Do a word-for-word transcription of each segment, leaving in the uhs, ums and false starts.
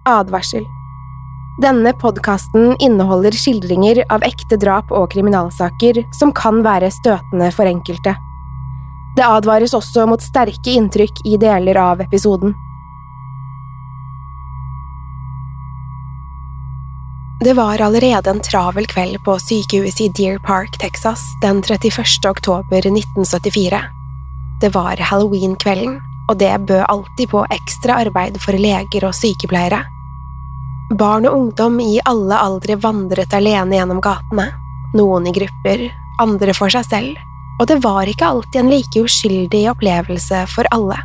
Advarsel. Denne podcasten inneholder skildringer av ekte drap og kriminalsaker som kan være støtende for enkelte. Det advares også mot sterke inntrykk i deler av episoden. Det var allerede en travel kveld på sykehuset i Deer Park, Texas, den trettiførste oktober nitten syttifire. Det var Halloween-kvelden, og det bød alltid på ekstra arbeid for leger og sykepleiere. Barn og ungdom i alle aldre vandret alene gjennom gatene, noen i grupper, andre for seg selv, og det var ikke alltid en like uskyldig opplevelse for alle.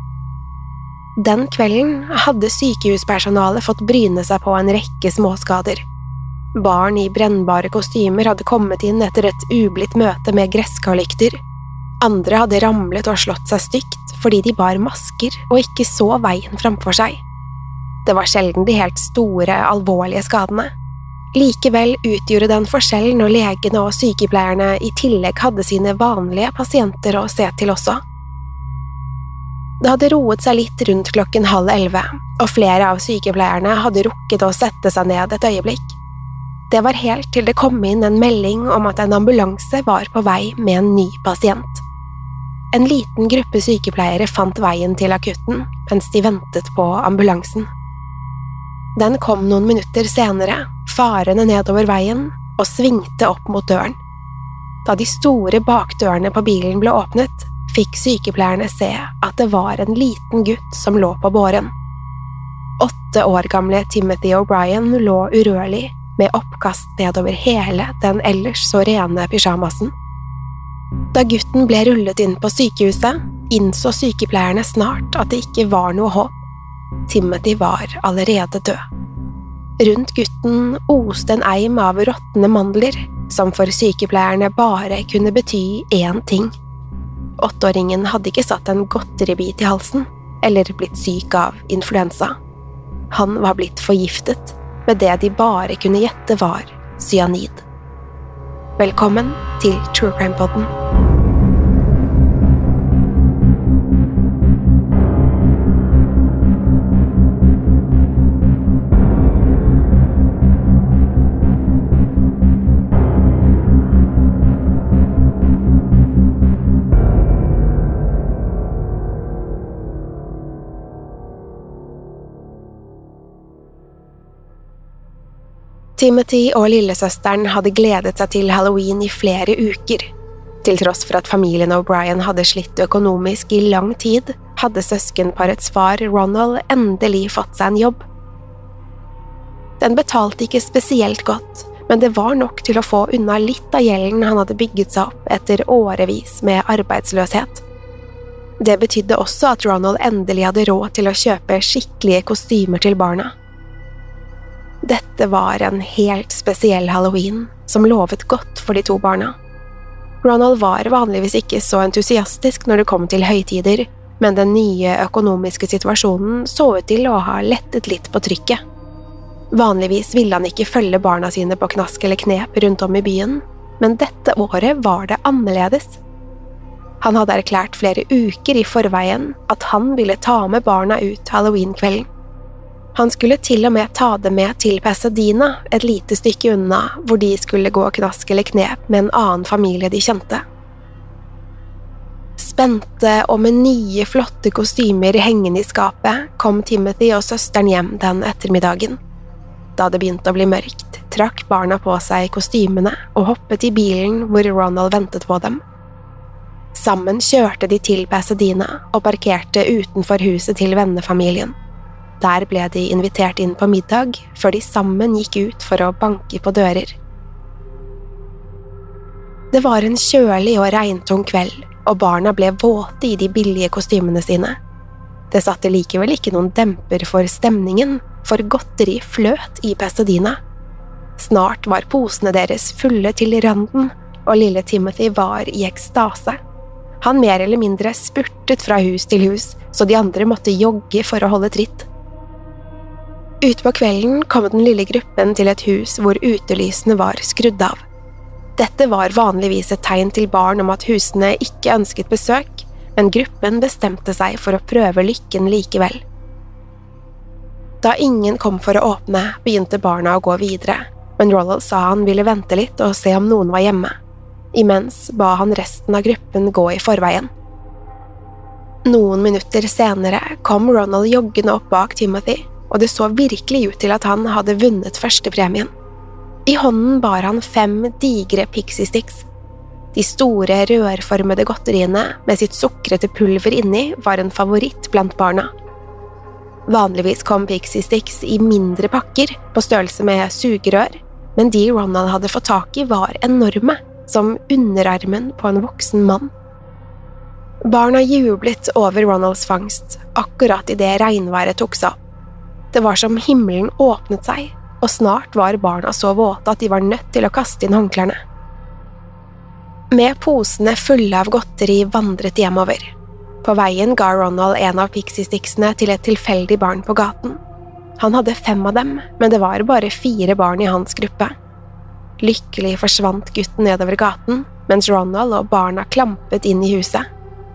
Den kvelden hadde sykehuspersonalet fått bryne seg på en rekke småskader. Barn i brennbare kostymer hadde kommet inn etter et ublidt møte med gresskarlykter. Andre hadde ramlet og slått seg stygt fordi de bar masker og ikke så veien framfor seg. Det var sjelden de helt store, alvorlige skadene. Likevel utgjorde det en forskjell når legene og sykepleierne i tillegg hadde sine vanlige pasienter å se til også. Det hadde roet seg litt rundt klokken halv elleve, og flere av sykepleierne hadde rukket å sette seg ned et øyeblikk. Det var helt til det kom inn en melding om at en ambulanse var på vei med en ny pasient. En liten gruppe sykepleiere fant veien til akutten mens de ventet på ambulansen. Den kom noen minutter senere, farende nedover veien, og svingte opp mot døren. Da de store bakdørene på bilen ble åpnet, fikk sykepleierne se at det var en liten gutt som lå på båren. Åtte år gamle Timothy O'Brien lå urørlig, med oppkast nedover hele den ellers så rene pyjamasen. Da gutten ble rullet inn på sykehuset, innså sykepleierne snart at det ikke var noe håp. Timothy var allerede død. Rundt gutten oste en eim av råtne mandler, som for sykepleierne bare kunne bety én ting. Åtteåringen hadde ikke satt en godteribit i halsen, eller blitt syk av influensa. Han var blitt forgiftet, med det de bare kunne gjette var cyanid. Velkommen til True Crime Podden. Timothy og lillesøsteren hadde gledet seg til Halloween i flere uker. Til tross for at familien O'Brien hadde slitt økonomisk i lang tid, hadde søskenparets far Ronald endelig fått seg en jobb. Den betalte ikke spesielt godt, men det var nok til å få unna litt av gjelden han hadde bygget seg opp etter årevis med arbeidsløshet. Det betydde også at Ronald endelig hadde råd til å kjøpe skikkelige kostymer til barna. Dette var en helt spesiell Halloween, som lovet godt for de to barna. Ronald var vanligvis ikke så entusiastisk når det kom til høytider, men den nye økonomiske situasjonen så ut til å ha lettet litt på trykket. Vanligvis ville han ikke følge barna sine på knask eller knep rundt om i byen, men dette året var det annerledes. Han hadde erklært flere uker i forveien at han ville ta med barna ut Halloween-kvelden. Han skulle til og med ta det med til Pasadena, et lite stykke unna, hvor de skulle gå knask eller knep med en annen familie de kjente. Spente og med nye, flotte kostymer hengende i skapet, kom Timothy og søsteren hjem den ettermiddagen. Da det begynte å bli mørkt, trakk barna på seg kostymene og hoppet i bilen hvor Ronald ventet på dem. Sammen kjørte de til Pasadena og parkerte utenfor huset til vennefamilien. Der ble de invitert inn på middag, før de sammen gikk ut for å banke på dører. Det var en kjølig og regntung kveld, og barna ble våte i de billige kostymene sine. Det satte likevel ikke noen demper for stemningen, for godteri fløt i Pasadena. Snart var posene deres fulle til randen, og lille Timothy var i ekstase. Han mer eller mindre spurtet fra hus til hus, så de andre måtte jogge for å holde tritt. Ute på kvelden kom den lille gruppen til et hus hvor utelysene var skrudd av. Dette var vanligvis et tegn til barn om at husene ikke ønsket besøk, men gruppen bestemte seg for å prøve lykken likevel. Da ingen kom for å åpne, begynte barna å gå videre, men Ronald sa han ville vente litt og se om noen var hjemme. Imens ba han resten av gruppen gå i forveien. Noen minutter senere kom Ronald joggende opp bak Timothy, og det så virkelig ut til at han hadde vunnet førstepremien. I hånden bar han fem digre Pixie Sticks. De store, rørformede godteriene med sitt sukkrete pulver inni var en favoritt blant barna. Vanligvis kom Pixie Sticks i mindre pakker på størrelse med sugerør, men de Ronald hadde fått tak i var enorme, som underarmen på en voksen mann. Barna jublet over Ronalds fangst, akkurat i det regnværet tok seg opp. Det var som himmelen åpnet seg, og snart var barna så våte at de var nødt til å kaste inn håndklærne. Med posene fulle av godteri vandret hjemover. På veien ga Ronald en av Pixie-sticksene til et tilfeldig barn på gaten. Han hadde fem av dem, men det var bare fire barn i hans gruppe. Lykkelig forsvant gutten nedover gaten, mens Ronald og barna klampet inn i huset.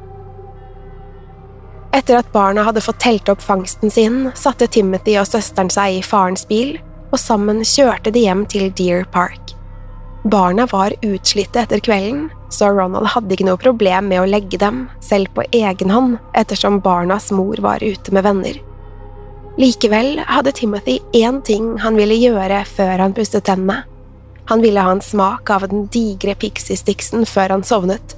Etter at barna hadde fått telt opp fangsten sin, satte Timothy og søsteren seg i farens bil, og sammen kjørte de hjem til Deer Park. Barna var utslitte etter kvelden, så Ronald hadde ikke noe problem med å legge dem, selv på egen hånd, ettersom barnas mor var ute med venner. Likevel hadde Timothy én ting han ville gjøre før han pustet tennene. Han ville ha en smak av den digre Pixie-sticksen før han sovnet.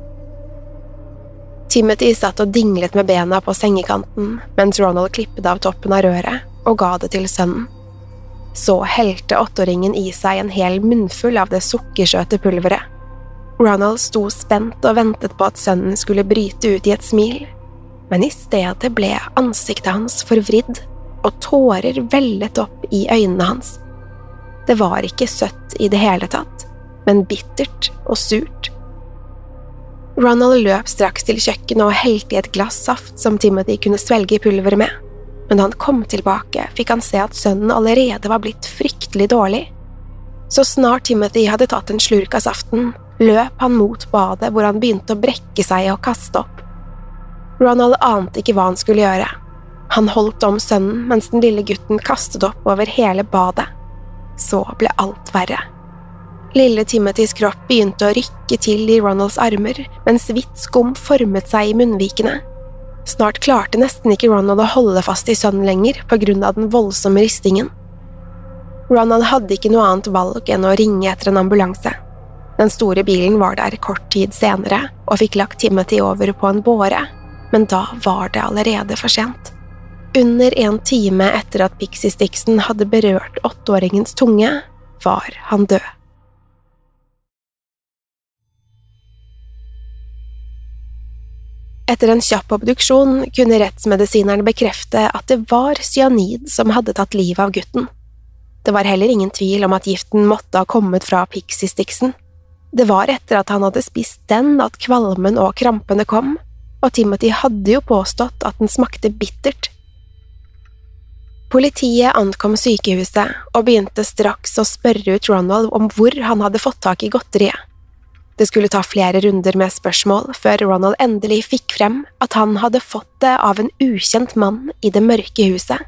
Timothy satt og dinglet med bena på sengekanten, mens Ronald klippet av toppen av røret og ga det til sønnen. Så helte åtteåringen i seg en hel munnfull av det sukkersøte pulveret. Ronald sto spent og ventet på at sønnen skulle bryte ut i et smil, men i stedet ble ansiktet hans forvridd, og tårer vellet opp i øynene hans. Det var ikke søtt i det hele tatt, men bittert og surt. Ronald løp straks til kjøkkenet og helte i et glass saft som Timothy kunne svelge pulveret med. Men da han kom tilbake, fikk han se at sønnen allerede var blitt fryktelig dårlig. Så snart Timothy hadde tatt en slurk av saften, løp han mot badet hvor han begynte å brekke seg og kaste opp. Ronald ante ikke hva han skulle gjøre. Han holdt om sønnen mens den lille gutten kastet opp over hele badet. Så ble alt verre. Lille Timothys kropp begynte å rykke til i Ronalds armer, mens hvitt skum formet seg i munnvikene. Snart klarte nesten ikke Ronald å holde fast i sønnen lenger på grunn av den voldsomme ristingen. Ronald hadde ikke noe annet valg enn å ringe etter en ambulanse. Den store bilen var der kort tid senere og fikk lagt Timothy over på en båre, men da var det allerede for sent. Under en time etter at Pixie-sticksen hadde berørt åtteåringens tunge, var han død. Etter en kjapp obduksjon kunne rettsmedisineren bekrefte at det var cyanid som hadde tatt livet av gutten. Det var heller ingen tvil om at giften måtte ha kommet fra Pixie-sticksen. Det var etter at han hadde spist den at kvalmen og krampene kom, og Timothy hadde jo påstått at den smakte bittert. Politiet ankom sykehuset og begynte straks å spørre ut Ronald om hvor han hadde fått tak i godteriet. Det skulle ta flere runder med spørsmål før Ronald endelig fikk frem at han hadde fått det av en ukjent mann i det mørke huset.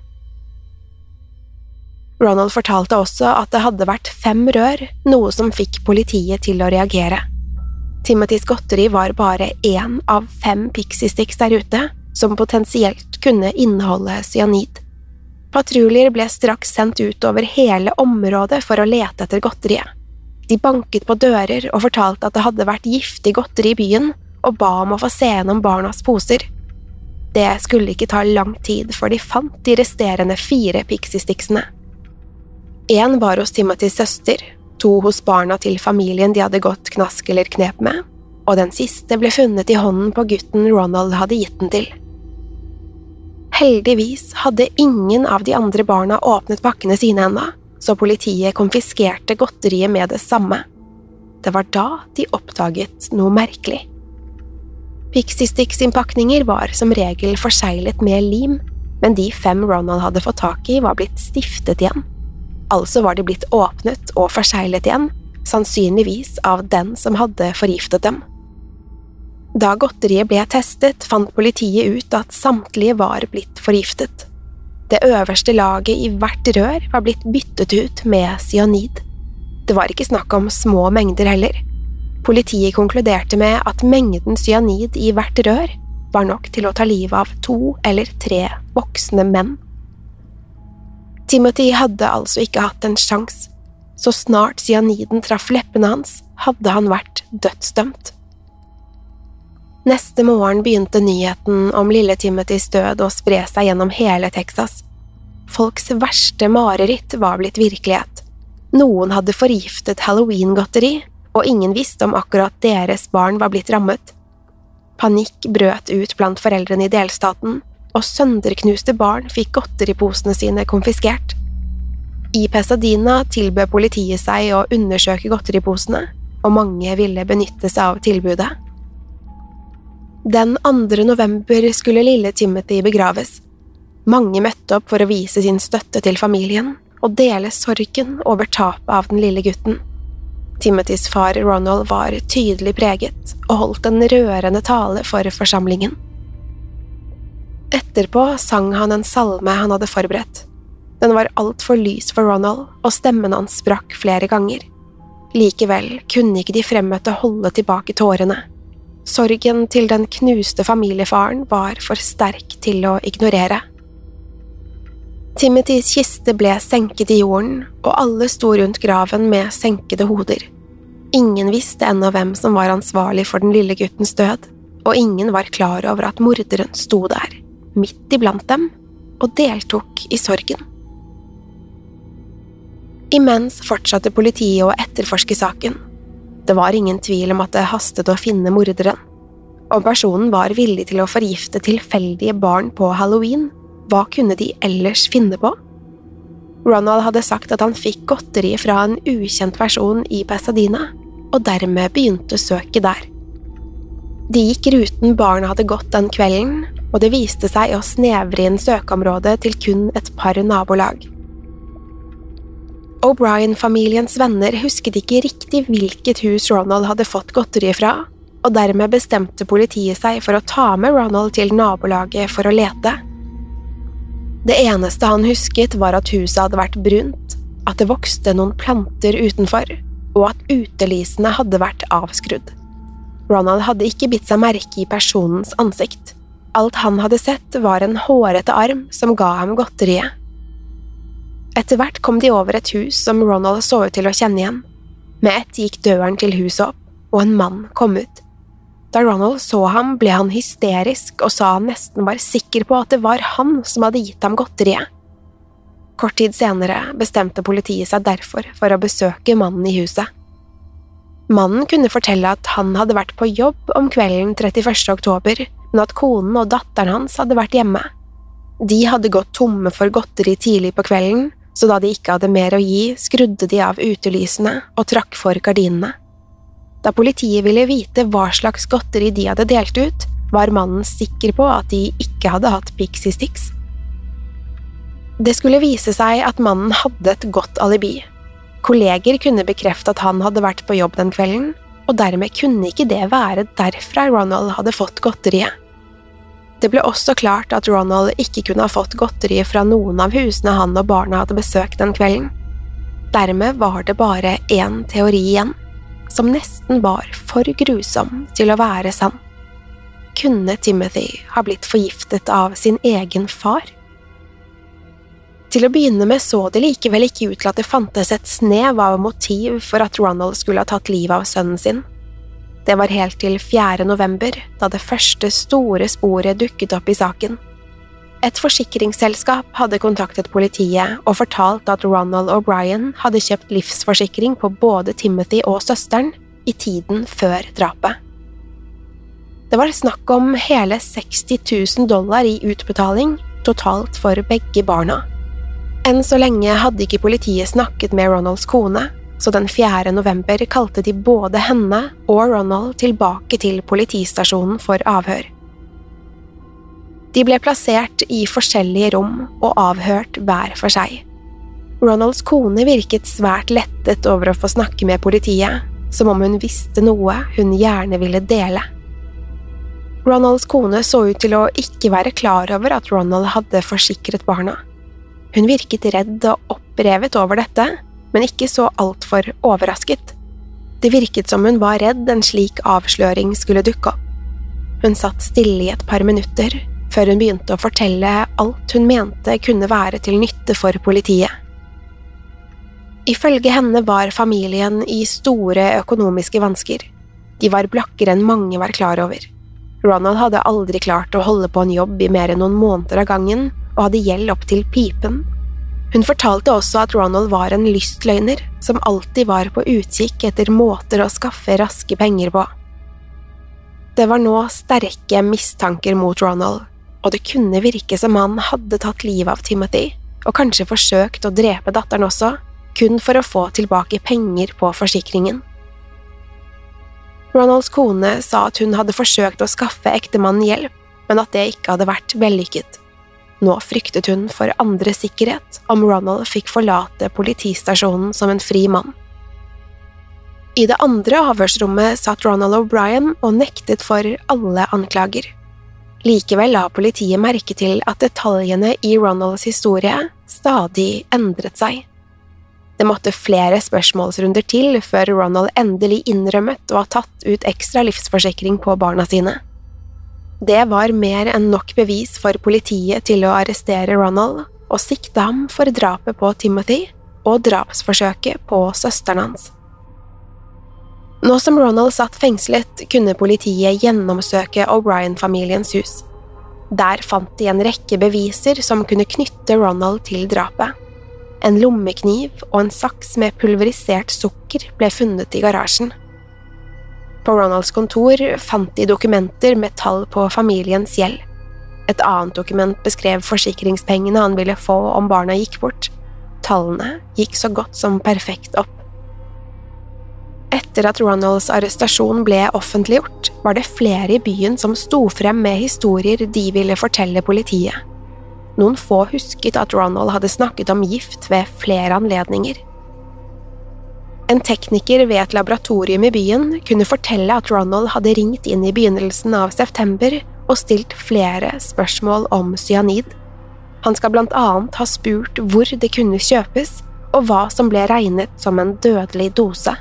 Ronald fortalte også at det hadde vært fem rør, noe som fikk politiet til å reagere. Timothys godteri var bare én av fem Pixie-sticks der ute, som potensielt kunne inneholde cyanid. Patruljer ble straks sendt ut over hele området for å lete etter godteriet. De banket på dører og fortalte at det hadde vært giftig godteri i byen, og ba om å få se gjennom barnas poser. Det skulle ikke ta lang tid før de fant de resterende fire Pixie-sticksene. En var hos Timothys søster, to hos barna til familien de hadde gått knask eller knep med, og den siste ble funnet i hånden på gutten Ronald hadde gitt den til. Heldigvis hadde ingen av de andre barna åpnet pakkene sine ennå, så politiet konfiskerte godteriet med det samme. Det var da de oppdaget noe merkelig. Pixie-sticks-innpakninger var som regel forseglet med lim, men de fem Ronald hadde fått tak i var blitt stiftet igjen. Altså var de blitt åpnet og forseglet igjen, sannsynligvis av den som hadde forgiftet dem. Da godteriet ble testet, fant politiet ut at samtlige var blitt forgiftet. Det øverste laget i hvert rør var blitt byttet ut med cyanid. Det var ikke snakk om små mengder heller. Politiet konkluderte med at mengden cyanid i hvert rør var nok til å ta livet av to eller tre voksne menn. Timothy hadde altså ikke hatt en sjans. Så snart cyaniden traff leppene hans, hadde han vært dødsdømt. Neste morgen begynte nyheten om lille Timothys død å spre seg gjennom hele Texas. Folks verste mareritt var blitt virkelighet. Noen hadde forgiftet Halloween-godteri, og ingen visste om akkurat deres barn var blitt rammet. Panikk brøt ut blant foreldrene i delstaten, og sønderknuste barn fikk godteriposene sine konfiskert. I Pasadena tilbød politiet seg å undersøke godteriposene, og mange ville benytte seg av tilbudet. Den andre november skulle lille Timothy begraves. Mange møtte opp for å vise sin støtte til familien, og dele sorgen over tapet av den lille gutten. Timothys far Ronald var tydelig preget, og holdt en rørende tale for forsamlingen. Etterpå sang han en salme han hadde forberedt. Den var alt for lys for Ronald, og stemmen hans sprakk flere ganger. Likevel kunne ikke de fremmøtte holde tilbake tårene. Sorgen til den knuste familiefaren var for sterk til å ignorere. Timothys kiste ble senket i jorden, og alle sto rundt graven med senkede hoder. Ingen visste ennå hvem som var ansvarlig for den lille guttens død, og ingen var klar over at morderen sto der, midt iblant dem, og deltok i sorgen. Imens fortsatte politiet å etterforske saken. Det var ingen tvil om at det hastet å finne morderen. Om personen var villig til å forgifte tilfeldige barn på Halloween, hva kunne de ellers finne på? Ronald hadde sagt at han fikk godteri fra en ukjent person i Pasadena, og dermed begynte søket der. De gikk ruten barna hadde gått den kvelden, og det viste seg å snevre inn søkeområdet til kun et par nabolag. O'Brien-familiens venner husket ikke riktig hvilket hus Ronald hadde fått godteri fra, og dermed bestemte politiet seg for å ta med Ronald til nabolaget for å lete. Det eneste han husket var at huset hadde vært brunt, at det vokste noen planter utenfor, og at utelysene hadde vært avskrudd. Ronald hadde ikke bitt seg merke i personens ansikt. Alt han hadde sett var en hårete arm som ga ham godteriet. Etter hvert kom de over et hus som Ronald så ut til å kjenne igjen. Med ett gikk døren til huset opp, og en mann kom ut. Da Ronald så ham, ble han hysterisk og sa han nesten var sikker på at det var han som hadde gitt ham godteriet. Kort tid senere bestemte politiet seg derfor for å besøke mannen i huset. Mannen kunne fortelle at han hadde vært på jobb om kvelden trettiførste oktober, men at konen og datteren hans hadde vært hjemme. De hadde gått tomme for godteri tidlig på kvelden, så da de ikke hadde mer å gi, skrudde de av utelysene og trakk for gardinene. Da politiet ville vite hva slags godteri de hadde delt ut, var mannen sikker på at de ikke hadde hatt Pixie Stix. Det skulle vise seg at mannen hadde et godt alibi. Kolleger kunne bekrefte at han hadde vært på jobb den kvelden, og dermed kunne ikke det være derfra Ronald hadde fått godteriet. Det ble også klart at Ronald ikke kunne ha fått godteri fra noen av husene han og barna hadde besøkt den kvelden. Dermed var det bare én teori igjen, som nesten var for grusom til å være sann. Kunne Timothy ha blitt forgiftet av sin egen far? Til å begynne med så det likevel ikke ut til at det fantes et snev av motiv for at Ronald skulle ha tatt livet av sønnen sin. Det var helt til fjerde november, da det første store sporet dukket opp i saken. Et forsikringsselskap hadde kontaktet politiet og fortalt at Ronald O'Brien hadde kjøpt livsforsikring på både Timothy og søsteren i tiden før drapet. Det var snakk om hele seksti tusen dollar i utbetaling, totalt for begge barna. Enn så lenge hadde ikke politiet snakket med Ronalds kone, så den fjerde november kalte de både henne og Ronald tilbake til politistasjonen for avhør. De ble plassert i forskjellige rom og avhørt hver for seg. Ronalds kone virket svært lettet over å få snakke med politiet, som om hun visste noe hun gjerne ville dele. Ronalds kone så ut til å ikke være klar over at Ronald hadde forsikret barna, Hun virket redd og opprevet over dette, men ikke så alt for overrasket. Det virket som hun var redd en slik avsløring skulle dukke opp. Hun satt stille i et par minutter, før hun begynte å fortelle alt hun mente kunne være til nytte for politiet. Ifølge henne var familien i store økonomiske vansker. De var blakkere enn mange var klar over. Ronald hadde aldri klart å holde på en jobb i mer enn noen måneder av gangen, og hadde gjeld opp til pipen. Hun fortalte også at Ronald var en lystløgner, som alltid var på utkikk etter måter å skaffe raske penger på. Det var nå sterke mistanker mot Ronald, og det kunne virke som han hadde tatt livet av Timothy, og kanskje forsøkt å drepe datteren også, kun for å få tilbake penger på forsikringen. Ronalds kone sa at hun hadde forsøkt å skaffe ektemannen hjelp, men at det ikke hadde vært vellykket. Nå fryktet hun for andres sikkerhet om Ronald fikk forlate politistasjonen som en fri mann. I det andre avhørsrommet satt Ronald O'Brien og nektet for alle anklager. Likevel la politiet merke til at detaljene i Ronalds historie stadig endret seg. Det måtte flere spørsmålsrunder til før Ronald endelig innrømmet å ha tatt ut ekstra livsforsikring på barna sine. Det var mer enn nok bevis for politiet til å arrestere Ronald og sikte ham for drapet på Timothy og drapsforsøket på søsteren hans. Nå som Ronald satt fengslet, kunne politiet gjennomsøke O'Brien-familiens hus. Der fant de en rekke beviser som kunne knytte Ronald til drapet. En lommekniv og en saks med pulverisert sukker ble funnet i garasjen. På Ronalds kontor fant de dokumenter med tall på familiens gjeld. Et annet dokument beskrev forsikringspengene han ville få om barna gikk bort. Tallene gikk så godt som perfekt opp. Etter at Ronalds arrestasjon ble offentliggjort, var det flere i byen som sto frem med historier de ville fortelle politiet. Noen få husket at Ronald hadde snakket om gift ved flere anledninger. En tekniker ved et laboratorium i byen kunne fortelle at Ronald hadde ringt inn i begynnelsen av september og stilt flere spørsmål om cyanid. Han skal blant annet ha spurt hvor det kunne kjøpes, og hva som ble regnet som en dødelig dose.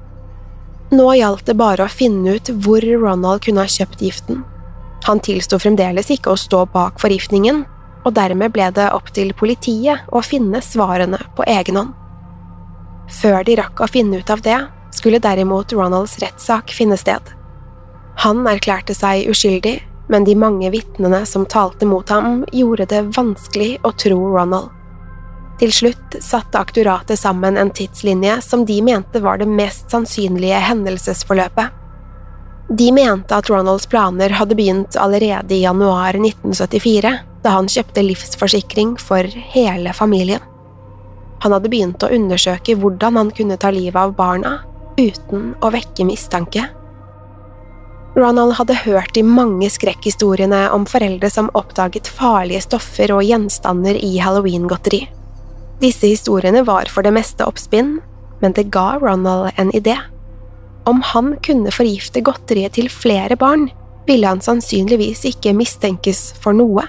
Nå gjaldt det bare å finne ut hvor Ronald kunne ha kjøpt giften. Han tilsto fremdeles ikke å stå bak forgiftningen, og dermed ble det opp til politiet å finne svarene på egen hånd. Før de rakk å finne ut av det, skulle derimot Ronalds rettssak finne sted. Han erklærte seg uskyldig, men de mange vitnene som talte mot ham gjorde det vanskelig å tro Ronald. Til slutt satte aktoratet sammen en tidslinje som de mente var det mest sannsynlige hendelsesforløpet. De mente at Ronalds planer hadde begynt allerede i januar nitten syttifire, da han kjøpte livsforsikring for hele familien. Han hadde begynt å undersøke hvordan han kunne ta livet av barna, uten å vekke mistanke. Ronald hadde hørt de mange skrekkhistoriene om foreldre som oppdaget farlige stoffer og gjenstander i Halloween-godteri. Disse historiene var for det meste oppspinn, men det ga Ronald en idé. Om han kunne forgifte godteriet til flere barn, ville han sannsynligvis ikke mistenkes for noe.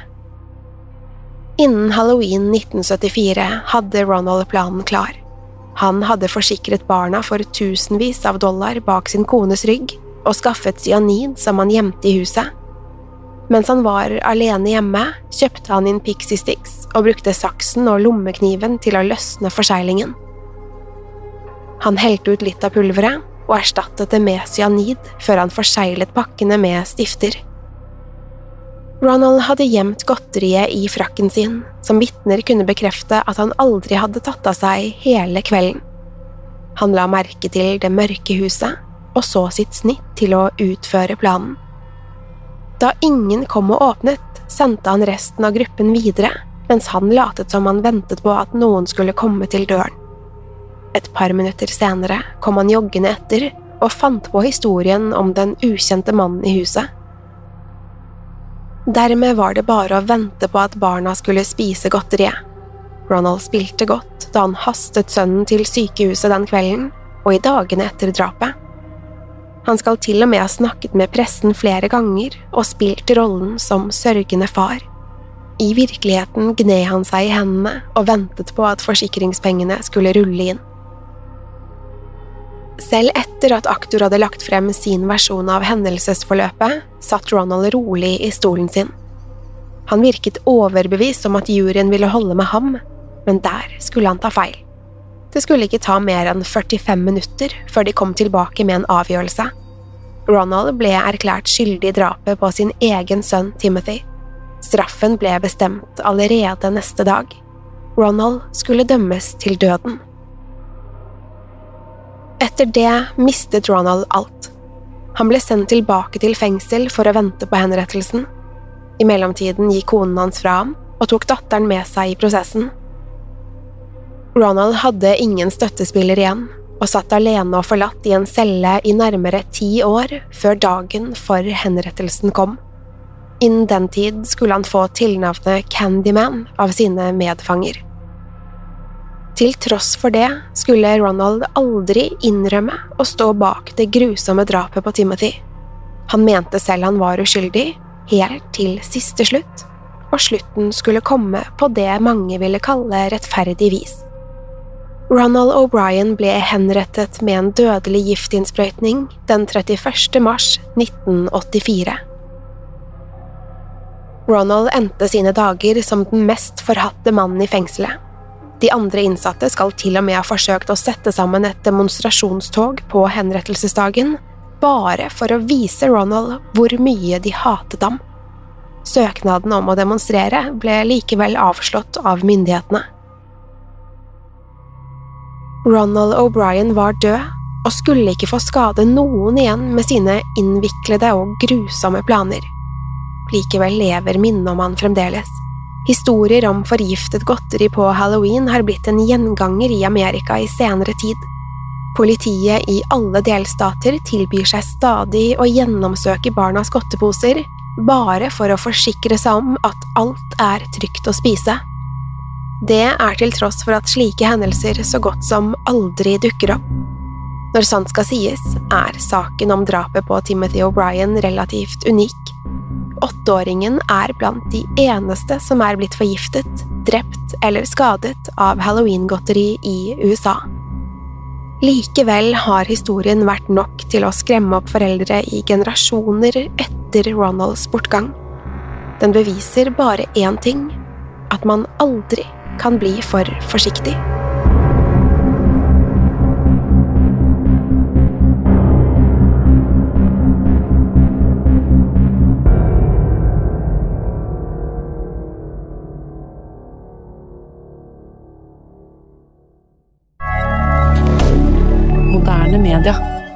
Innen Halloween nitten syttifire hadde Ronald planen klar. Han hadde forsikret barna for tusenvis av dollar bak sin kones rygg og skaffet cyanid som han gjemte i huset. Mens han var alene hjemme, kjøpte han inn Pixie Sticks og brukte saksen og lommekniven til å løsne forseglingen. Han helte ut litt av pulveret og erstattet det med cyanid før han forseglet pakkene med stifter. Ronald hadde gjemt godteriet i frakken sin, som vitner kunne bekrefte at han aldri hadde tatt av seg hele kvelden. Han la merke til det mørke huset, og så sitt snitt til å utføre planen. Da ingen kom og åpnet, sendte han resten av gruppen videre, mens han latet som han ventet på at noen skulle komme til døren. Et par minutter senere kom han joggende etter og fant på historien om den ukjente mannen i huset. Dermed var det bare å vente på at barna skulle spise godteriet. Ronald spilte godt da han hastet sønnen til sykehuset den kvelden, og i dagene etter drapet. Han skal til og med ha snakket med pressen flere ganger og spilt rollen som sørgende far. I virkeligheten gned han seg I hendene og ventet på at forsikringspengene skulle rulle inn. Selv etter at aktor hadde lagt frem sin versjon av hendelsesforløpet, satt Ronald rolig I stolen sin. Han virket overbevist om at juryen ville holde med ham, men der skulle han ta feil. Det skulle ikke ta mer enn førtifem minutter før de kom tilbake med en avgjørelse. Ronald ble erklært skyldig I drapet på sin egen sønn Timothy. Straffen ble bestemt allerede neste dag. Ronald skulle dømmes til døden. Etter det mistet Ronald alt. Han ble sendt tilbake til fengsel for å vente på henrettelsen. I mellomtiden gikk konen hans fra ham og tok datteren med seg I prosessen. Ronald hadde ingen støttespiller igjen, og satt alene og forlatt I en celle I nærmere ti år før dagen for henrettelsen kom. Innen den tid skulle han få tilnavnet Candyman av sine medfanger. Til tross for det skulle Ronald aldri innrømme å stå bak det grusomme drapet på Timothy. Han mente selv han var uskyldig, helt til siste slutt, og slutten skulle komme på det mange ville kalle rettferdig vis. Ronald O'Brien ble henrettet med en dødelig giftinnsprøytning den trettiførste mars nitten åttifire. Ronald endte sine dager som den mest forhatte mannen I fengselet. De andre innsatte skal til og med ha forsøkt å sette sammen et demonstrasjonstog på henrettelsesdagen, bare for å vise Ronald hvor mye de hatet ham. Søknaden om å demonstrere ble likevel avslått av myndighetene. Ronald O'Brien var død og skulle ikke få skade noen igjen med sine innviklede og grusomme planer. Likevel lever minnet om han fremdeles. Historier om forgiftet godteri på Halloween har blitt en gjenganger I Amerika I senere tid. Politiet I alle delstater tilbyr seg stadig å gjennomsøke barnas godteposer, bare for å forsikre seg om at alt er trygt å spise. Det er til tross for at slike hendelser så godt som aldri dukker opp. Når sant skal sies, er saken om drapet på Timothy O'Brien relativt unik. Åtteåringen er blant de eneste som er blitt forgiftet, drept eller skadet av Halloween-godteri I USA. Likevel har historien vært nok til å skremme opp foreldre I generasjoner etter Ronalds bortgang. Den beviser bare én ting, at man aldri kan bli for forsiktig. Moderne media.